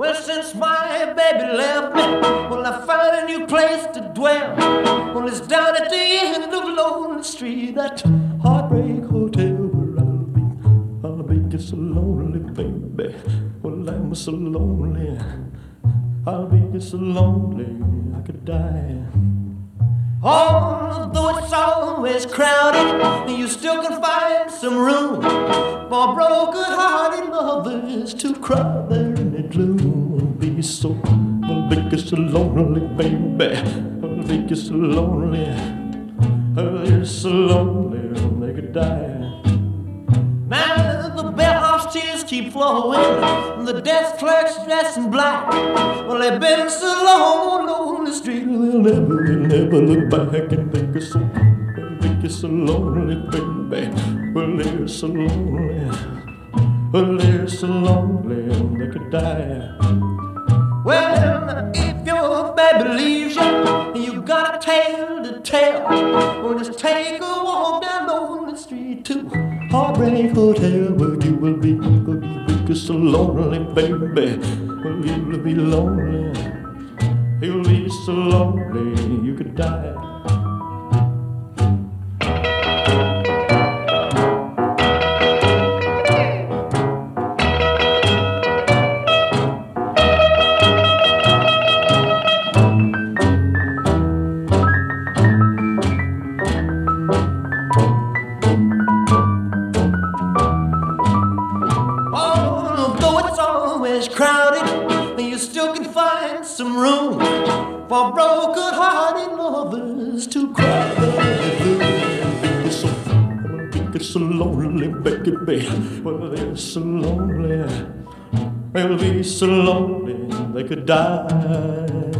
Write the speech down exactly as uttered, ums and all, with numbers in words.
Well, since my baby left me, well, I found a new place to dwell. Well, it's down at the end of Lonely Street, that Heartbreak Hotel where I'll be. I'll be just so lonely, baby. Well, I'm so lonely. I'll be just so lonely I could die. Although it's always crowded, you still can find some room for broken-hearted lovers to cry there in the gloom. Be so, I'll be just so lonely, baby. I'll be just so lonely. I'll be so lonely they could die. Now the bellhop's tears keep flowing, the desk clerk's dressed in black. Well, they've been so long on the street, they'll never, they'll never look back. And they get so, they get so lonely, baby. Well, they're so lonely. Well, they're so lonely they could die. Well, if your baby leaves you, you got a tale to tell. Well, just take a walk down on the street to Heartbreak Hotel, where you will be, where you will be so lonely, baby. Well, you will be lonely. You'll be so lonely you could die. Crowded, you still can find some room for broken-hearted lovers to cry. They're so, they're so lonely, baby. Well, they're so lonely. They'll be so lonely they could die.